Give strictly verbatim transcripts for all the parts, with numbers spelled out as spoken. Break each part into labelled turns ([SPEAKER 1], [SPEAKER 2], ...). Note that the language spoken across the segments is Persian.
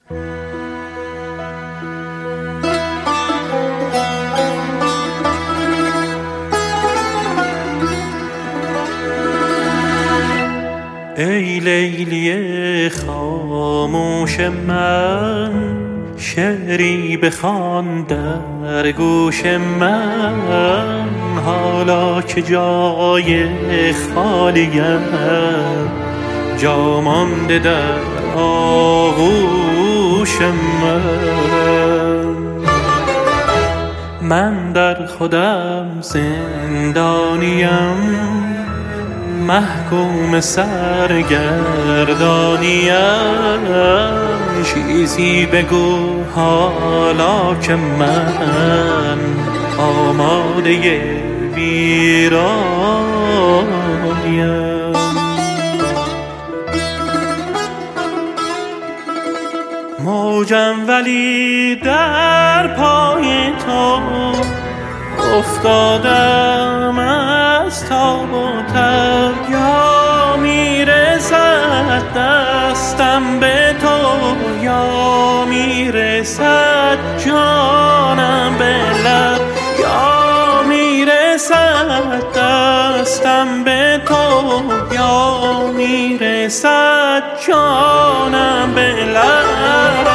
[SPEAKER 1] ای لیلی خاموش من، شعری بخوان در گوش من، حالا که جای خالیم جا مانده در آغوش من. من در خودم زندانیم، محکوم سرگردانیم، چیزی بگو حالا که من آماده ویرانیم. موجم ولی در پای تو افتادم از تاب و تب، یا میرسد دستم به تو، یا میرسد جانم به لب، یا میرسد دستم به تو، یا میرسد جانم به لب.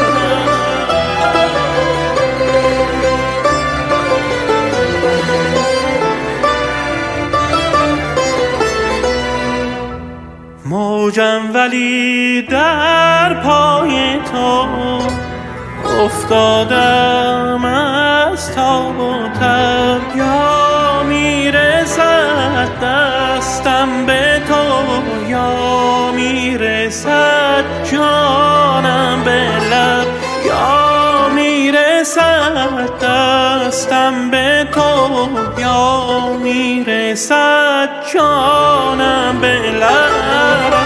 [SPEAKER 1] موجم ولی در پای تو افتادم از تاب و تب، یا میرسد دستم به تو، یا میرسد جانم به لب، یا میرسد دستم به تو، یا میرسد جانم به لب.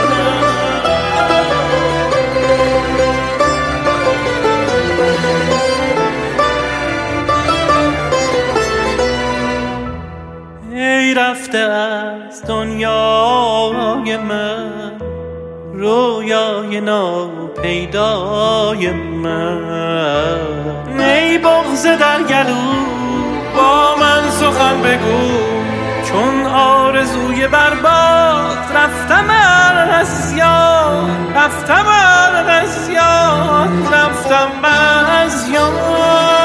[SPEAKER 1] ای رفته از دنیای من، رویای ناپیدای من، ای بغض در گلو با من سخن بگو، چون آرزوی برباد رفتم از یاد، رفتم از یاد، رفتم از یاد.